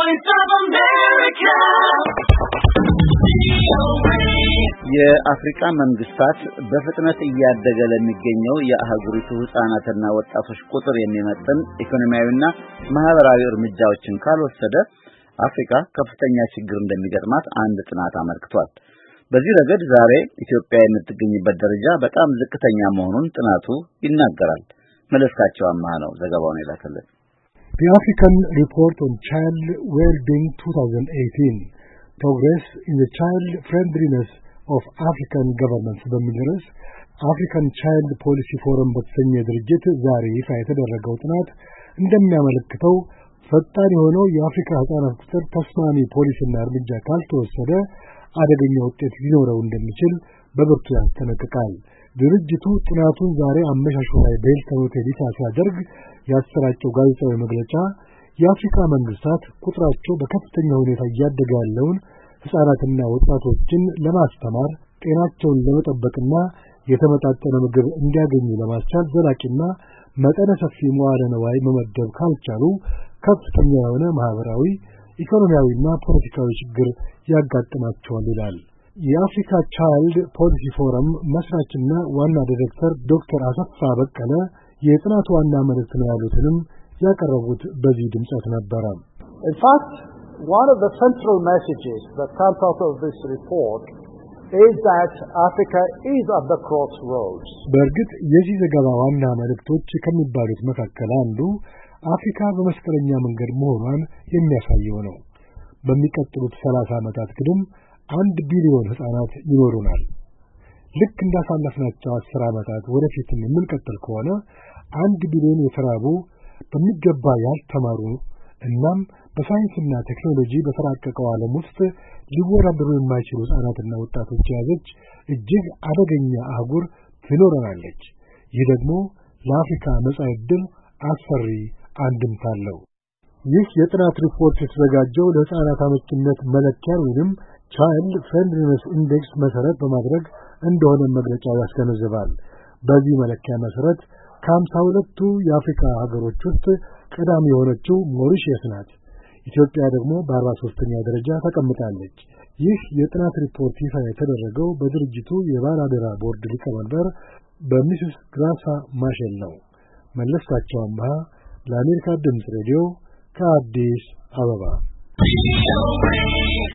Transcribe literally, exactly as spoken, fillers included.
Voice of America. የአፍሪካ መንግስታት በፍጥነት እያደገ ለሚገኘው የአህጉሪቱ ህፃናትና ወጣቶች ቁጥር የሚመጥን ኢኮኖሚያዊና ማህበራዊ እርምጃዎችን ካልወሰደ አፍሪካ ከፍተኛ ችግር እንደሚገጥማት አንድ ጥናት አመልክቷል። በዚህ ረገድ ዛሬ ኢትዮጵያ የምትገኝበት ደረጃ በጣም ዝቅተኛ መሆኑን ጥናቱ ይናገራል። መለስካቸው አማሃ ነው ዘገባውን የላከልን። The African Report on Child Well-being twenty eighteen Progress in the Child Friendliness of African Governments በሚል ርዕስ አፍሪካን ቻይልድ ፖሊሲ ፎረም በተሰኘ ድርጅት ዛሬ ይፋ የተደረገው ጥናት እንደሚያመለክተው ፈጣን የሆነው የአፍሪካ ህፃናት ቁጥር ተስማሚ ፖሊሲና እርምጃ ካልተወሰደ አደገኛ ውጤት ሊኖረው እንደሚችል በብርቱ ያስጠነቅቃል። ድርጅቱ ጥናቱን ዛሬ አመሻሹ ላይ በሂልተን ሆቴል ይፋ ሲያደርግ ያሰራጨው ጋዜጣዊ መግለጫ የአፍሪካ መንግስታት ቁጥራቸው በከፍተኛ ሁኔታ እያደገ ያለውን ህፃናትና ወጣቶችን ለማስተማር ጤናቸውን ለመጠበቅና የተመጣጠነ ምግብ እንዲያገኙ ለማስቻል ዘላቂና መጠነ ሰፊ መዋለ ንዋይ መመደብ ካልቻሉ ከፍተኛ የሆነ ማህበራዊ፣ ኢኮኖሚያዊና ፖለቲካዊ ችግር ያጋጥማቸዋል ይላል። የአፍሪካ ቻይልድ ፖሊሲ ፎረም መስራችና ዋና ዳይሬክተር ዶክተር አሰፋ በቀለ የጥናቱ ዋና መልእክት ነው ያሉትንም ያቀረቡት በዚህ ድምጸት ነበር። In fact, one of the central messages that comes out of this report is that Africa is at the crossroads. በእርግጥ የዚህ ዘገባ ዋና መልእክቶች ከሚባሉት መካከል አንዱ አፍሪካ በመስቀለኛ መንገድ መሆኗን የሚያሳየው ነው። በሚቀጥሉት ሰላሳ ዓመታት ግድም አንድ ቢሊዮን ህፃናት ይኖሩናል። ልክ እንዳሳለፍናቸው አስር ዓመታት ወደፊትም የምንቀጥል ከሆነ አንድ ቢሊዮን የተራቡ በሚገባ ያልተማሩ እናም በሳይንስና ቴክኖሎጂ በተራቀቀው ዓለም ውስጥ ሊወዳደሩ የማይችሉ ህፃናትና ወጣቶች የያዘች እጅግ አደገኛ አህጉር ትኖረናለች። ይህ ደግሞ ለአፍሪካ መጻኢ ዕድል አስፈሪ አንድምታ አለው። ይህ የጥናት ሪፖርት የተዘጋጀው ለህፃናት አመቺነት መለኪያ ወይም ቻይልድ ፍሬንድሊነስ ኢንዴክስ መሰረት በማድረግ እንደሆነ መግለጫው ያስገነዝባል። በዚህ መለኪያ መሰረት ከሀምሳ ሁለቱ የአፍሪካ ሀገሮች ውስጥ ቀዳሚ የሆነችው ሞሪሸስ ናት። ኢትዮጵያ ደግሞ በአርባ ሦስተኛ ደረጃ ተቀምጣለች። ይህ የጥናት ሪፖርት ይፋ የተደረገው በድርጅቱ የባላደራ ቦርድ ሊቀመንበር በሚስስ ግራሳ ማሼል ነው። መለስካቸው አማሃ ለአሜሪካ ድምፅ ሬዲዮ ከአዲስ አበባ